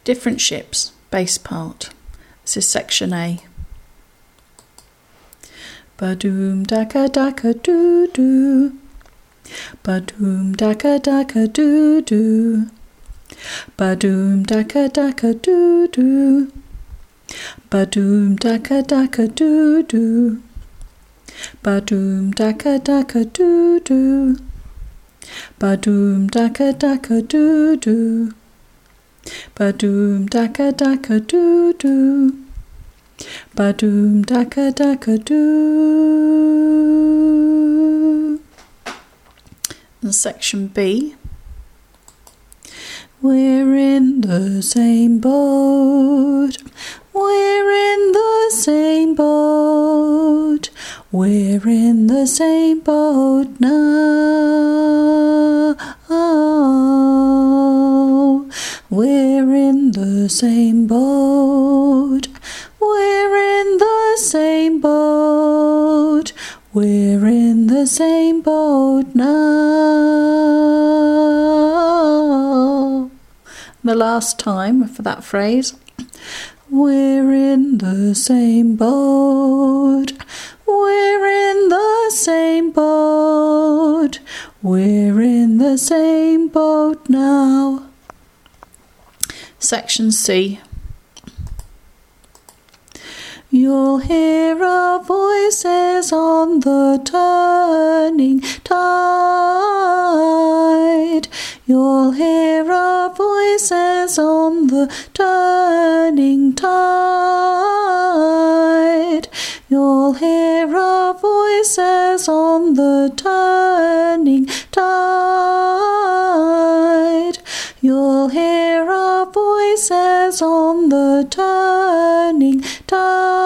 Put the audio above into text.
Different ships, bass part. This is section A. Ba-doom daka daka doo doo. Ba-doom daka daka doo doo. Ba-doom daka daka doo doo. Ba-doom daka daka doo doo. Ba-doom daka daka doo doo. Ba-doom daka daka doo doo. Ba-doom daka daka doo doo. Ba-doom daka daka doo. And section B. We're in the same boat. We're in the same boat. We're in the same boat now. We're in the same boat. We're in the same boat. We're in the same boat now. The last time for that phrase. We're in the same boat. We're in the same boat. We're in the same boat now. Section C. You'll hear our voices on the turning tide. You'll hear our voices on the turning tide. You'll hear our voices on the turning tide. You'll hear our voices on the turning tide.